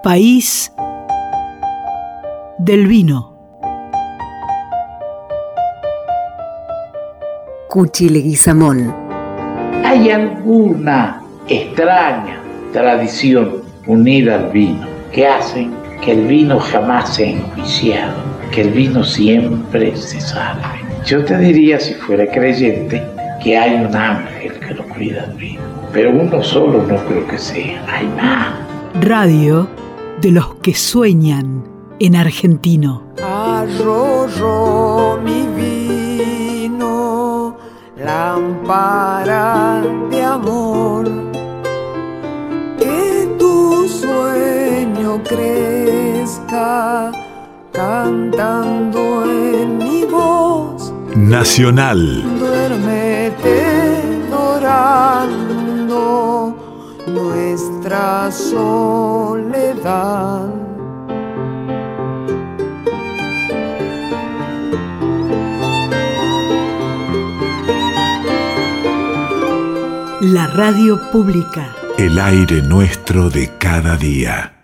País del vino. Cuchi Leguizamón. ¿Hay alguna extraña tradición unida al vino que hacen que el vino jamás sea enjuiciado, que el vino siempre se salve? Yo te diría, si fuera creyente, que hay un ángel que lo cuida el vino, pero uno solo no creo que sea, hay más. Radio de los que sueñan en argentino. Arroyo mi vino, lámpara de amor, que tu sueño crezca cantando en mi voz. Nacional. Duérmete dorando nuestra soledad. La radio pública. El aire nuestro de cada día.